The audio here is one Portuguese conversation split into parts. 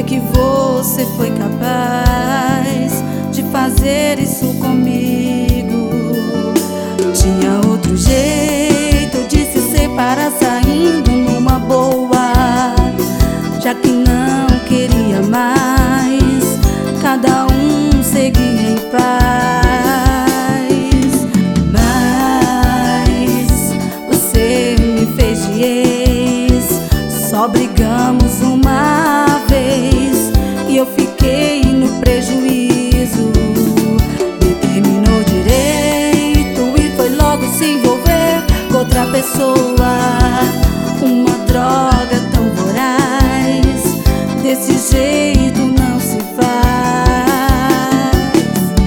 que você foi capaz de fazer isso comigo. Tinha outro jeito de se separar saindo numa boa, já que não queria mais, cada um seguia em paz. Mas você me fez de ex, só brigamos uma vez e eu fiquei no prejuízo. Me terminou direito e foi logo se envolver com outra pessoa. Uma droga tão voraz, desse jeito não se faz.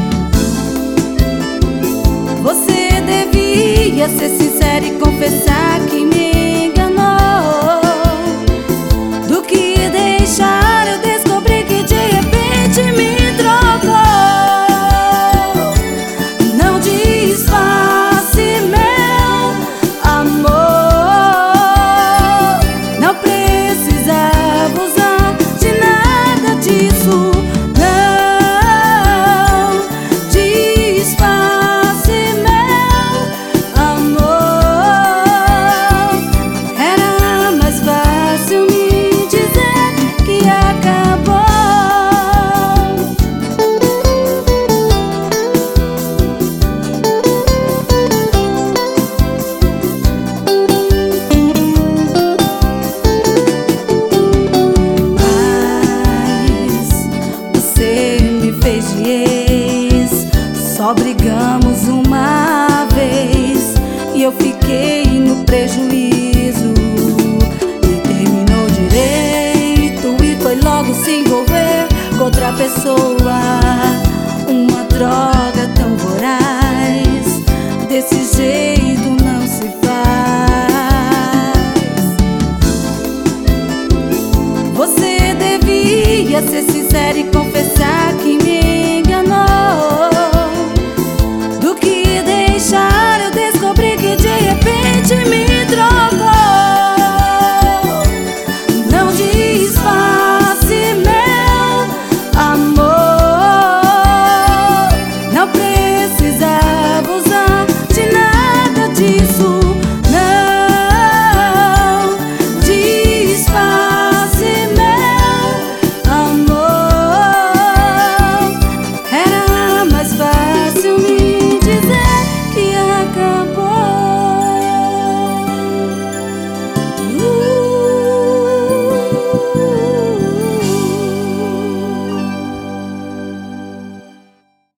Você devia ser sincera e confessar que me enganou, do que deixar eu descobrir que de repente me trocou. Não disfarce, meu amor, não precisava usar de nada disso. Não disfarce, meu amor, era mais fácil me dizer que acabou. Mas você me fez de ex, só brigamos uma vez e eu fiquei no prejuízo. Me terminou direito e foi logo se envolver com outra pessoa. Uma droga tão voraz, desse jeito não se faz. Você devia ser sincera e confessar que me enganou, do que deixar eu descobrir que de repente me